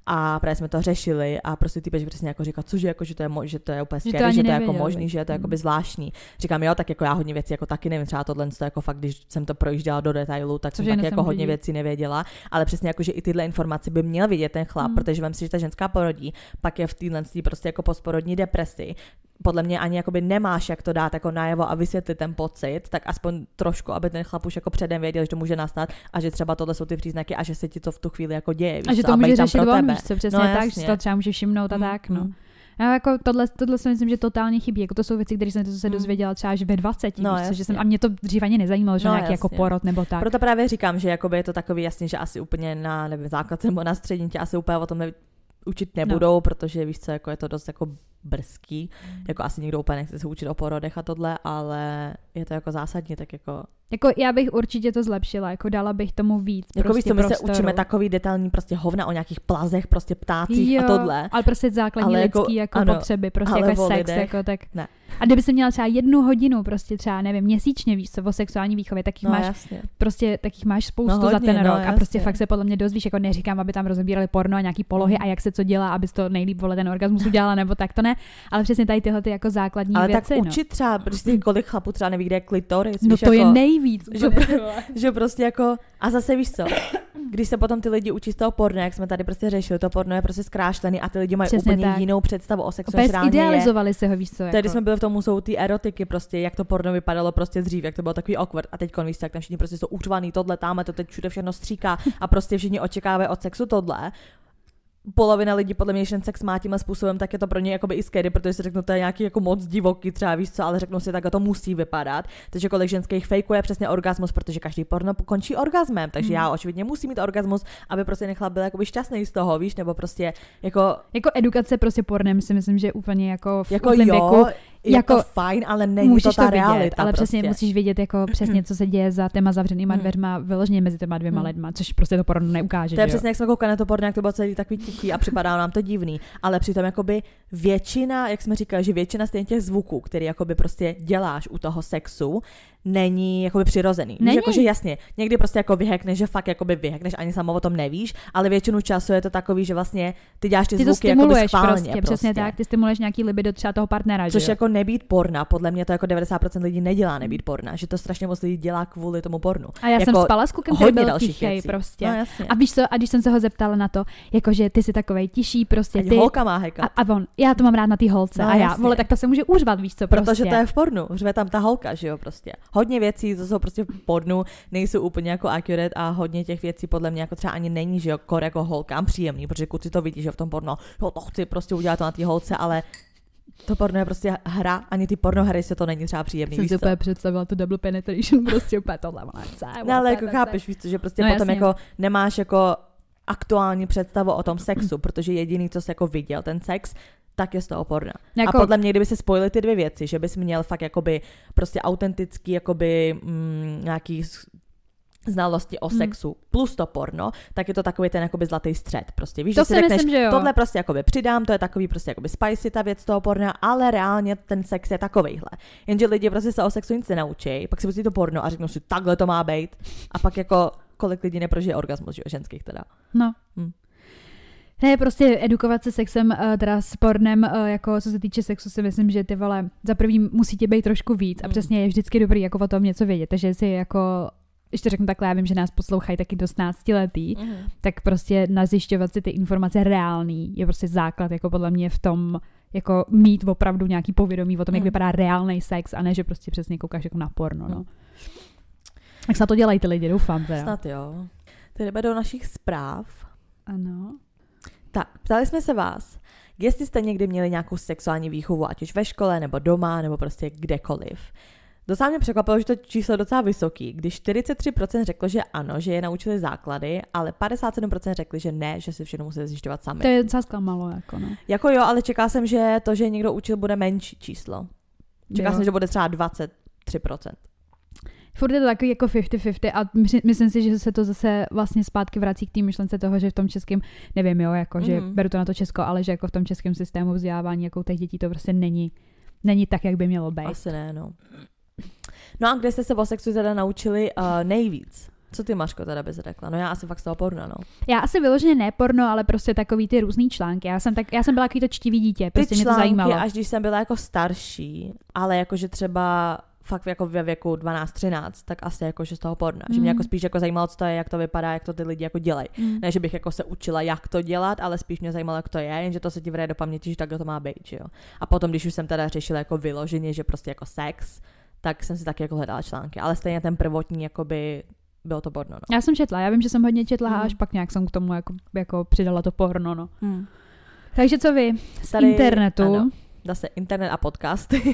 A právě jsme to řešili a prostě typ, že přesně jako říká, cože jako, že to je, mo- že to je úplně scary, že to, že to je jako možný, že je to hmm. jakoby zvláštní. Říkám, jo, tak jako já hodně věcí jako taky nevím, třeba tohle to jako fakt, když jsem to projížděla do detailu, tak cože jsem taky jako hodně vidí. věcí nevěděla, ale přesně jako, že i tyhle informace by měl vidět ten chlap, hmm. protože vem si, že ta ženská porodí, pak je v téhle prostě jako postporodní depresi. Podle mě ani jakoby nemáš jak to dát jako najevo a vysvětlit ten pocit, tak aspoň trošku, aby ten chlap už jako předem věděl, že to může nastat a že třeba tohle jsou ty příznaky a že se ti to v tu chvíli jako děje, víš, a že to co, může tam řešit pro on, tebe. víš co, přesně no, tak, že to třeba může všimnout a mm, tak, no. Mm. A jako tohle, tohle si myslím, že totálně chybí. Jako to jsou věci, které jsem to se dozvěděla třeba až ve dvaceti, no, víš, co, že jsem, a mě to dřív ani nezajímalo, že no, nějaký jako porod nebo tak. Proto právě říkám, že jakoby je to takový jasně, že asi úplně na nevím, základce nebo na střední tě asi úplně o tom ne, učit nebudou, no. protože víš co, jako je to dost jako brzký, jako asi nikdo úplně nechce se učit o porodech a tohle, ale je to jako zásadní, tak jako Jako já bych určitě to zlepšila, jako dala bych tomu víc. Jako prostě víš co, my prostoru. se učíme takový detailní prostě hovna o nějakých plazech, prostě ptácích jo, a tohle. Ale prostě základní ale lidský jako, jako ano, potřeby, prostě jako sex, lidech, jako tak. Ne. A kdyby se měla třeba jednu hodinu, prostě třeba nevím, měsíčně víš co, o sexuální výchově, tak jich no, máš jasně. prostě, tak jich máš spoustu no, hodně, za ten no, rok jasně. a prostě fakt se podle mě dozvíš, jako neříkám, aby tam rozebírali porno a nějaký polohy mm. a jak se co dělá, abys to nejlíp vole ten orgasmus udělala, nebo tak to ne, ale přesně tady tyhle ty jako základní ale věci. Ale tak no. učit třeba, protože kolik chlapů třeba neví, kde je klitoris. No víš, to jako, je nejvíc. Že, že prostě jako, a zase víš co, když se potom ty lidi učí z toho porno, jak jsme tady prostě řešili, to porno je prostě zkrášlený a ty lidi mají přesně úplně tak. jinou představu o sexu, než reálně idealizovali si ho, víš co. Jako. Tady jsme byli v tom, jsou ty erotiky prostě, jak to porno vypadalo prostě dřív, jak to bylo takový awkward a teď víš, jak tam všichni prostě jsou úřvaný, tohle, táme, to teď všude všechno stříká a prostě všichni očekávají od sexu tohle. Polovina lidí podle mě, když ten sex má tímhle způsobem, tak je to pro ně jakoby i scary, protože si řeknu, to je nějaký jako moc divoký, třeba víš co, ale řeknu si, tak to musí vypadat. Takže kolik ženských fejkuje přesně orgasmus, protože každý porno končí orgasmem, takže hmm. já očividně musím mít orgasmus, aby prostě nechala byl jakoby šťastný z toho, víš, nebo prostě jako jako edukace prostě pornem si myslím, že úplně jako v jako útlém jo, věku jako, jako fajn, ale není to ta to realita. Vidět, ale prostě. přesně musíš vidět jako přesně, co se děje za těma zavřenýma hmm. dveřma, vyloženě mezi těma dvěma hmm. lidma, což prostě to porno neukáže. To je že přesně, jo? jak jsme koukali na to porno, jak to bylo celý takový tichý a připadá nám to divný, ale přitom jakoby většina, jak jsme říkali, že většina stejně těch zvuků, který jakoby prostě děláš u toho sexu, není jakoby přirozený. Není. Víš, jakože jasně, někdy prostě jako vyhekneš, že fakt jakoby vyhekneš, ani sama o tom nevíš, ale většinu času je to takový, že vlastně ty děláš ty, ty zvuky jakoby schválně. Prostě, prostě. Přesně tak, ty stimuluješ nějaký libido třeba toho partnera. Což že jo? jako nebýt porna, podle mě to jako devadesát procent lidí nedělá nebýt porna, že to strašně moc lidí dělá kvůli tomu pornu. A já jako jsem spala s klukem, který byl tichej prostě. No, a víš co, a když jsem se ho zeptala na to, jakože ty jsi takovej tichý, prostě Ať ty. holka má hekat. A, a on, já to mám rád na té holce no, a já, jasně. vole, tak to se může užvat, víš co, prostě. Protože to je v pornu, řve tam ta holka, že jo, prostě. Hodně věcí, co jsou prostě v pornu, nejsou úplně jako accurate a hodně těch věcí podle mě jako třeba ani není, že jo, kor jako holkám příjemný, protože kluci to vidí, že v tom porno, jo, to chci prostě udělat to na té holce, ale to porno je prostě hra, ani ty pornohry se to není třeba příjemný. Jsem si úplně představila tu double penetration, prostě úplně tohle. No ale jako chápeš, víš co, že prostě no, potom jasně. jako nemáš jako aktuální představu o tom sexu, protože jediný, co jsi jako viděl, ten sex, tak je z toho porna. Jako... A podle mě, kdyby se spojily ty dvě věci, že bys měl fakt jakoby prostě autentický jakoby mm, nějaký znalosti o sexu hmm. plus to porno, tak je to takový ten jakoby zlatý střed. Prostě víš, to že si řekneš, myslím, že jo. tohle prostě jakoby přidám, to je takový prostě jakoby spicy ta věc toho porna, ale reálně ten sex je takovejhle. Jenže lidi prostě se o sexu nic nenaučí, pak si pustí to porno a řeknou si, takhle to má být. A pak jako kolik lidí neprožije orgasmus, že jo, ženských teda. No. Hmm. Ne, prostě edukovat se sexem, teda s pornem, jako co se týče sexu, si myslím, že ty vole, za první musí tě být trošku víc a přesně je vždycky dobrý jako o tom něco vědět, takže si jako ještě řeknu takhle, já vím, že nás poslouchají taky do šestnáctiletí, Mm. tak prostě nazjišťovat si ty informace reální je prostě základ, jako podle mě v tom, jako mít opravdu nějaký povědomí o tom, jak Mm. vypadá reálný sex a ne, že prostě přesně koukáš jako na porno, no. Mm. Tak snad to dělají ty lidi, doufám teda. Snad jo. Teď jdeme do našich zpráv. Ano. Tak, ptali jsme se vás, jestli jste někdy měli nějakou sexuální výchovu, ať už ve škole, nebo doma, nebo prostě kdekoliv. Docela mě překvapilo, že to číslo je docela vysoký, když čtyřicet tři procent řeklo, že ano, že je naučili základy, ale padesát sedm procent řekli, že ne, že si všechno museli zjišťovat sami. To je docela zklamalo, jako no. Jako jo, ale čekal jsem, že to, že někdo učil, bude menší číslo. Čekal Jo. jsem, že bude třeba dvacet tři procent. Furt je to takový jako padesát padesát a my- myslím si, že se to zase vlastně zpátky vrací k té myšlence toho, že v tom českém, nevím jo, jako, že Mhm. beru to na to Česko, ale že jako v tom českém systému vzdělávání jako těch dětí to prostě není, není tak, jak by mělo být. Asi ne, no. No a kde jste se o sexu teda naučili uh, nejvíc? Co ty, Maško, teda bys řekla? No já asi fakt z toho porna, no. Já asi vyloženě ne porno, ale prostě takový ty různý články. Já jsem, tak, já jsem byla takový to čtivý dítě, prostě ty mě to články, zajímalo. až když jsem byla jako starší, ale jakože třeba fakt jako ve věku dvanáct třináct, tak asi jako že z toho porna. Mm. Že mě Mhm. jako spíš jako zajímalo, co to je, jak to vypadá, jak to ty lidi jako dělají. Mm. Ne, že bych jako se učila, jak to dělat, ale spíš mě zajímalo, jak to je, jenže to se ti vrije do paměti, že takhle to má být, že jo. A potom, když už jsem teda řešila jako vyloženě, že prostě jako sex, tak jsem si taky jako hledala články. Ale stejně ten prvotní, jakoby, bylo to porno, no. Já jsem četla, já vím, že jsem hodně četla Mm. a až pak nějak jsem k tomu jako, jako přidala to porno, no. Mm. Takže co vy? Z Tady- internetu, ano. Zase internet a podcasty.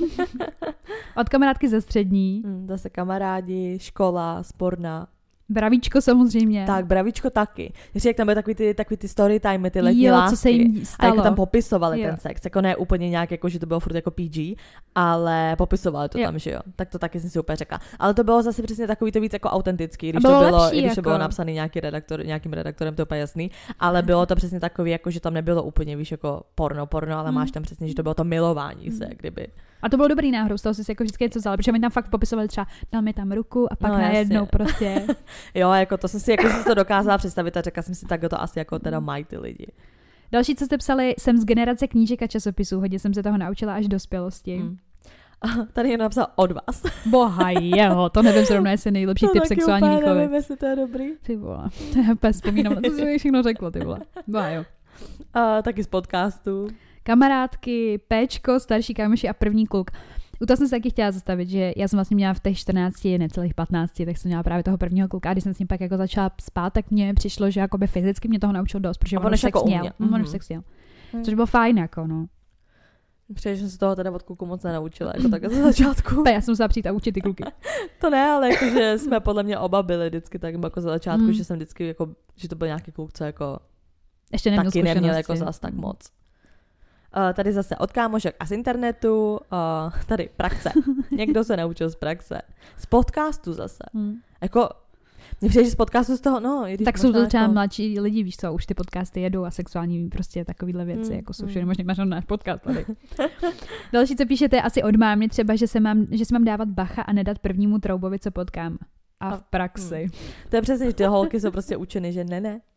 od kamarádky ze střední, Mm, Zase kamarádi, škola, sporna. bravíčko samozřejmě. Tak, bravičko taky. Ještě jak tam byly takový ty, takový ty story time, ty letní Jo, lásky. co se jim A stalo. jak tam popisovali Jo. ten sex. Jako ne úplně nějak, jako, že to bylo furt jako P G, ale popisovali to Jo. tam, že jo. Tak to taky jsem si úplně řekla. Ale to bylo zase přesně takový to víc jako autentický, když bylo to bylo, lepší, i když jako. to bylo napsané nějaký redaktor, nějakým redaktorem, to je úplně jasný, ale bylo to přesně takový, jako, že tam nebylo úplně, víš, jako porno, porno, ale Mm. máš tam přesně, že to bylo to milování se, Mm. kdyby. A to bylo dobrý náhodou, z toho si jako vždycky něco vzala, protože mi tam fakt popisovali třeba, dal mi tam ruku a pak No, najednou jasně. prostě. Jo, jako to jsem si, jako jsem si to dokázala představit a řekla jsem si, tak to asi jako teda mají ty lidi. Další, co jste psali, jsem z generace knížek a časopisů, hodně jsem se toho naučila až dospělosti. Mm. A tady je napsal od vás. Boha jeho, to nevím zrovna, jestli nejlepší To typ taky sexuální úplně výchovy. nevím, jestli to je dobrý. Ty vole, to je úplně vzpomínám na to, co mi všechno řeklo, ty vole. Boha jo. A taky z podcastu. Kamarádky, péčko, starší kámoši a první kluk. U toho jsem se taky chtěla zastavit, že já jsem vlastně měla v těch čtrnácti, necelých patnácti, tak jsem měla právě toho prvního kluka a když jsem s ním pak jako začala spát, tak mně přišlo, že jakoby fyzicky mě toho naučil dost, protože A on on už už sex jako měl. uměl. Mm. On Mhm. už sex měl. Hmm. Což bylo fajn, jako no. Přijde, že jsem se toho teda od kluku moc nenaučila, jako tak ze začátku. Já jsem musela přijít a učit ty kluky. To ne, ale jakože jsme podle mě oba byli vždycky tak jako ze začátku, Hmm. že jsem vždycky jako, že to byl nějaký kluk, co jako Ještě neměl taky neměl zkušenosti. jako zas tak moc. Uh, tady zase od kámošek a z internetu, uh, tady praxe. Někdo se naučil z praxe. Z podcastu zase. Hmm. Jako, mně přijde, že z podcastu z toho, no, i když Tak jsou možná to třeba jako, mladší lidi, víš co, už ty podcasty jedou a sexuální prostě takovýhle věci, Mm, jako jsou mm. všechny možný, máš náš podcast tady. Další, co píšete, je asi od mámy třeba, že se mám, že si mám dávat bacha a nedat prvnímu troubovi, co potkám. A A- v praxi. To je přesně, že ty holky jsou prostě učeny, že ne, ne.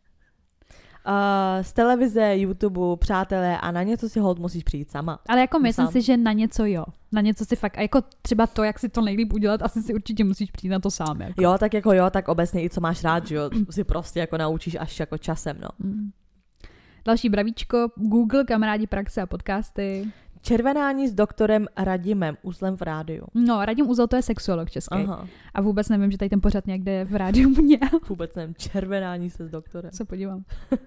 Uh, z televize, YouTube, přátelé a na něco si hold musíš přijít sama. Ale jako myslím sám. si, že na něco jo. Na něco si fakt, a jako třeba to, jak si to nejlíp udělat, asi si určitě musíš přijít na to sám. Jako. Jo, tak jako jo, tak obecně i co máš rád, že jo, si prostě jako naučíš až jako časem, no. Mm. Další bravíčko, Google, kamarádi, praxe a podcasty. Červenání s doktorem Radimem, uzlem v rádiu. No, Radim Uzel, to je sexuolog český. Aha, A vůbec nevím, že tady ten pořad někde v rádiu měl. vůbec nevím, červenání se s doktorem. Se podívám.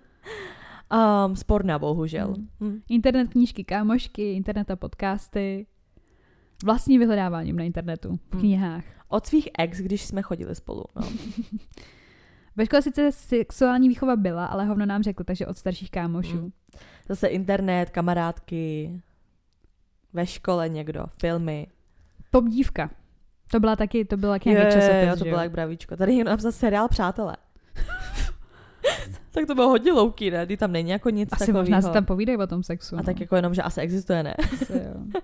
Um, sporná, bohužel. Mm. Hmm. Internet, knížky, kámošky, internet a podcasty. Vlastní vyhledáváním na internetu, v Hmm. knihách. Od svých ex, když jsme chodili spolu, no. Ve škole sice sexuální výchova byla, ale hovno nám řekl, takže od starších kámošů. Mm. Zase internet, kamarádky, ve škole někdo, filmy. Pop dívka. To byla taky, to byla taky Jo, nějaký jo, časopis, jo, to že bylo jo? jak bravíčko. Tady je napsal seriál Přátelé. Tak to bylo hodně louký, ne? Kdy tam není jako nic Asi takového. možná se tam povídají o tom sexu. A no. tak jako jenom, že asi existuje, ne? Asi jo.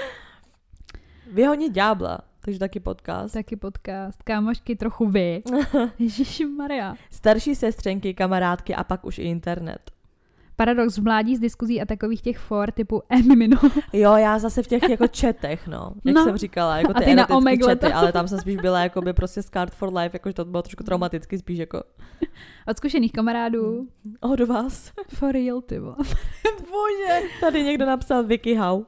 Vyhonit ďábla, takže taky podcast. Taky podcast. Kámošky, trochu vy. Ježišmarja. Starší sestřenky, kamarádky a pak už i internet. Paradox v mládí z diskuzí a takových těch for typu Emino. Jo, já zase v těch jako četech, no, jak no. jsem říkala, jako ty, ty erotický čety, ale tam jsem spíš byla jako by prostě scarred for life, jakože to bylo trošku traumaticky spíš jako. Od zkušených kamarádů. Od vás. For real, ty vole. Bože, tady někdo napsal Vicky how.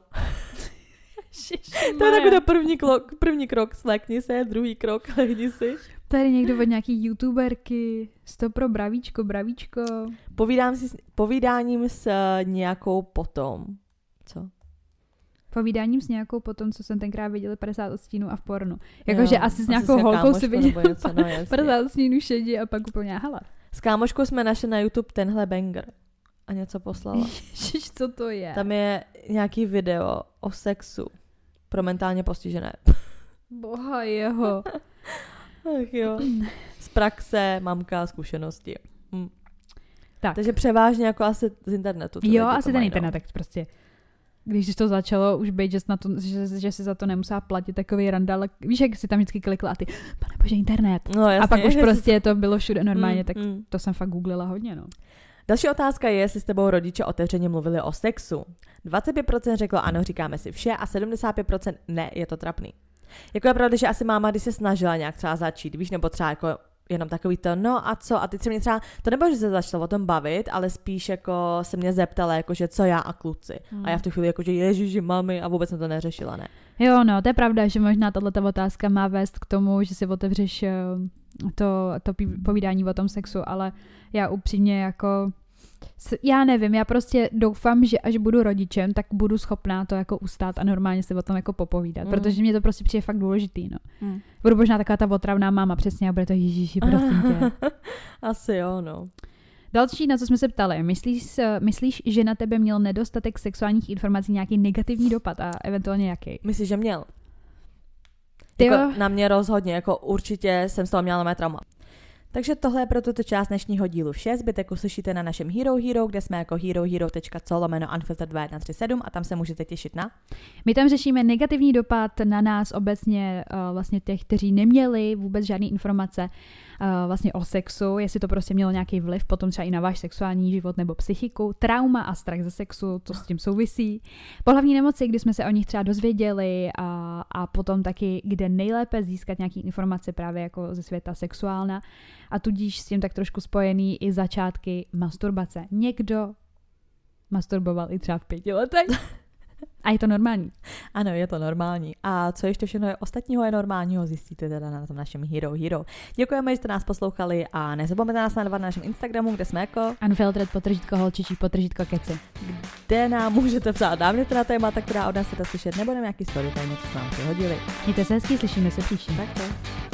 To je takový první krok, první krok, slekni se, druhý krok, lehni si. Tady někdo od nějaký youtuberky, sto pro bravíčko, bravíčko. Povídám si, povídáním s nějakou potom. Co? Povídáním s nějakou potom, co jsem tenkrát viděla padesát odstínů a v pornu. Jakože asi s nějakou holkou si viděla no, padesát odstínů šedí a pak úplně hala. S kámoškou jsme našli na YouTube tenhle banger. A něco poslala. Ježiš, co to je? Tam je nějaký video o sexu pro mentálně postižené. Boha jeho. Ach jo. Z praxe, mamka, zkušenosti. Hm. Tak. Takže převážně jako asi z internetu. Jo, asi ten internet, tak prostě. Když to začalo už být, že, na to, že, že si za to nemusela platit takový randál, víš, jak si tam vždycky klikla a ty, pane bože, internet. No, jasně, a pak už jasně. prostě to bylo všude normálně, mm, tak mm. to jsem fakt googlila hodně, no. Další otázka je, jestli s tebou rodiče otevřeně mluvili o sexu. dvacet pět procent řeklo ano, říkáme si vše a sedmdesát pět procent ne, je to trapný. Jako je pravda, že asi máma, když se snažila nějak třeba začít, víš, nebo třeba jako jenom takový to, no a co, a teď se mě třeba, to nebylo, že se začala o tom bavit, ale spíš jako se mě zeptala, jakože co já a kluci. Hmm. A já v tu chvíli jakože ježiši, mami, a vůbec jsem to neřešila, ne. Jo, no, to je pravda, že možná tato otázka má vést k tomu, že si otevřeš to, to povídání o tom sexu, ale já upřímně jako, já nevím, já prostě doufám, že až budu rodičem, tak budu schopná to jako ustát a normálně se o tom jako popovídat, mm. protože mě to prostě přijde fakt důležitý, no. Mm. Budu možná taková ta otravná máma, přesně, a bude to ježiši, prosím tě. Asi jo, no. Další, na co jsme se ptali, myslíš, myslíš, že na tebe měl nedostatek sexuálních informací nějaký negativní dopad a eventuálně jaký? Myslíš, že měl? Ty jako na mě rozhodně, jako určitě jsem z toho měla mé trauma. Takže tohle je pro tuto část dnešního dílu vše. Zbytek uslyšíte na našem Hero Hero, kde jsme jako herohero tečka co lomeno unfiltered dva jedna tři sedm a tam se můžete těšit na. My tam řešíme negativní dopad na nás obecně, uh, vlastně těch, kteří neměli vůbec žádné informace uh, vlastně o sexu, jestli to prostě mělo nějaký vliv potom třeba i na váš sexuální život nebo psychiku, trauma a strach ze sexu, to s tím souvisí. Pohlavní nemoci, kdy jsme se o nich třeba dozvěděli a, a potom taky, kde nejlépe získat nějaké informace právě jako ze světa sexuálna. A tudíž s tím tak trošku spojený i začátky masturbace. Někdo masturboval i třeba v pěti letech. A je to normální. Ano, je to normální. A co ještě všechno je ostatního je normálního, zjistíte teda na tom našem Hero Hero. Děkujeme, že jste nás poslouchali a nezapomeňte nás sledovat na našem Instagramu, kde jsme jako Unfiltered potržítko holčičí potržítko keci. Kde nám můžete psát náměty na témata, která od nás chcete slyšet, nebo na nějaký story, tady něco jsme vám přihodili. Mějte se hezky, slyšíme se příště. Tak to.